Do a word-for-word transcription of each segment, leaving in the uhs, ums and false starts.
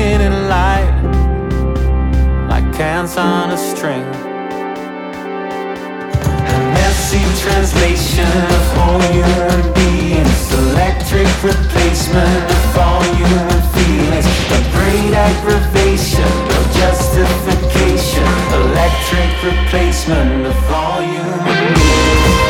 transmitting light like hands on a string. A messy translation of all human beings, electric replacement of all human feelings. A great aggravation of justification, electric replacement of all human beings.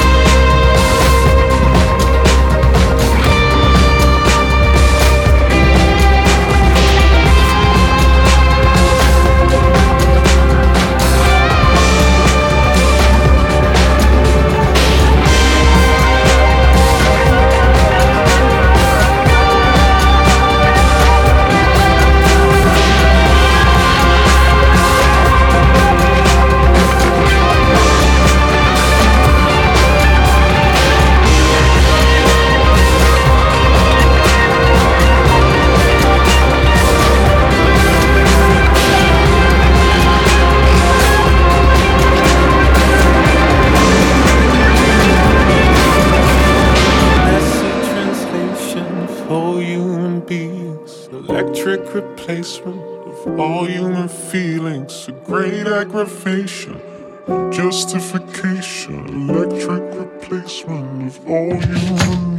Electric replacement of all human feelings, a great aggravation, justification, electric replacement of all human